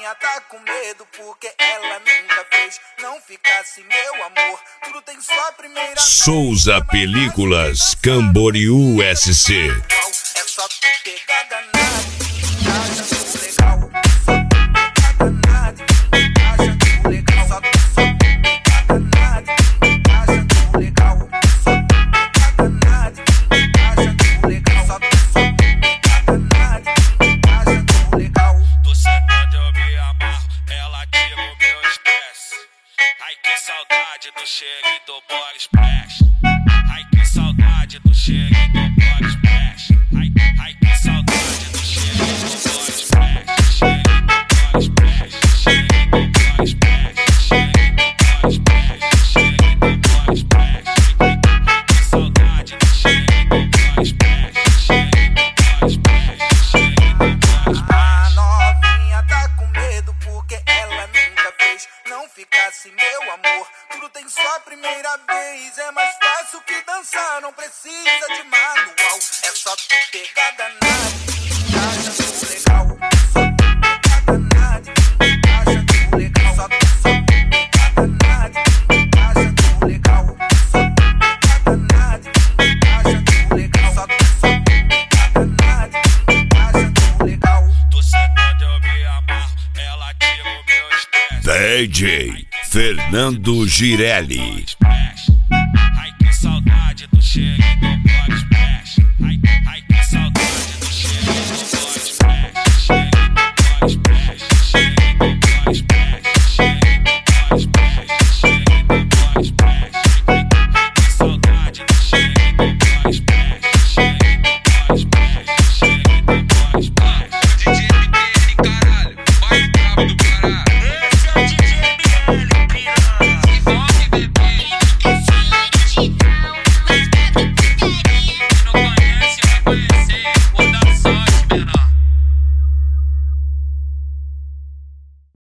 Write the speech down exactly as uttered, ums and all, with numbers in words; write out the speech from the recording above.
novinha tá com medo porque ela nunca fez. Não ficasse meu amor, tudo tem sua primeira vez. Souza Películas, Camboriú S C. É só tu pegar danado, achando legal. Só tu pegar danado, achando legal. Só tu, só tu pegar danado, achando legal. Só tu pegar danado, achando legal. Só tu, só tu pegar danado, achando legal. Tô sentando, eu me amarro, ela tira o meu estresse. Ai que saudade do cheiro do body splash. Ai que saudade do cheiro do body splash. Ai, ai que saudade do cheiro do body splash. Cheiro do body splash. Cheiro do body splash. Cheiro do body splash. Cheiro do body splash. Ai que saudade do cheiro do body splash. Cheiro do body splash. Cheiro do body splash. A novinha tá com medo porque ela nunca fez. Não ficasse meu amor, tudo tem sua primeira vez. É mais fácil que dançar, não precisa de manual. É só tu pegar danado, achando legal. Só tu pegar danado, achando legal. Só tu, só tu pegar danado, achando legal. Só tu pegar danado, achando legal. Só tu, só tu pegar danado, achando legal. Tô sentando, eu me amarro, ela tira o meu estresse. D J Fernando Girelli.